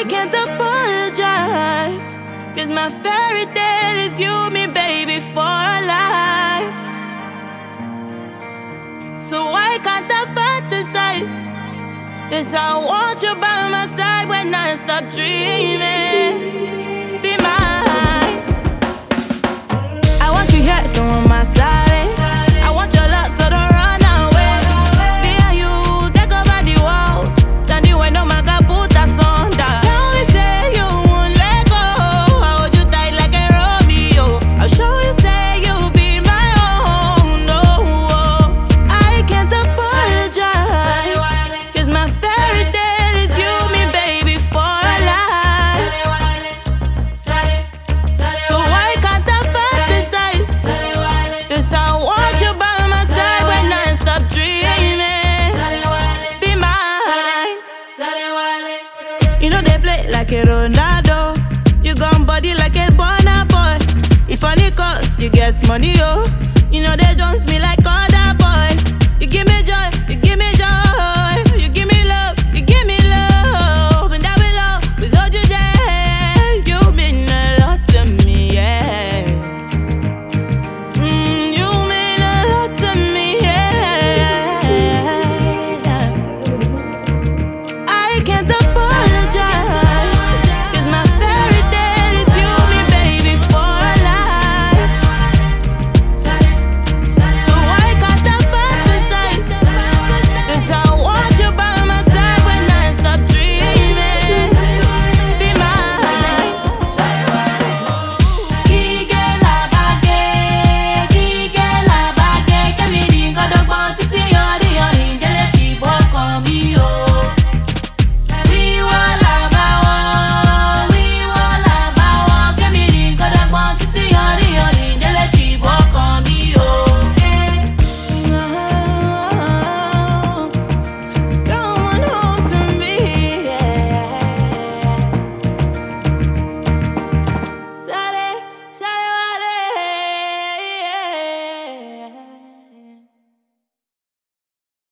can't apologize, 'cause my fairy tale is you, me baby, for life. So why can't I fantasize? 'Cause I want you by my side when I stop dreaming. Be mine. I want you here, so on my side. I want your love, so don't run away. Me and you take over the world. Tell you when no man can put us under. Tell me say you won't let go. I hold you tight like a Romeo. I'll show you say you'll be my own. No, I can't apologize, 'cause my fairy tale is you, me baby, for life. So why can't I fantasize? 'Cause I want you by my side when I stop dreaming. Be mine. You know they play like a Ronaldo. You gon' body like a Burna Boy. If only cause you get money, oh. You know they don't me like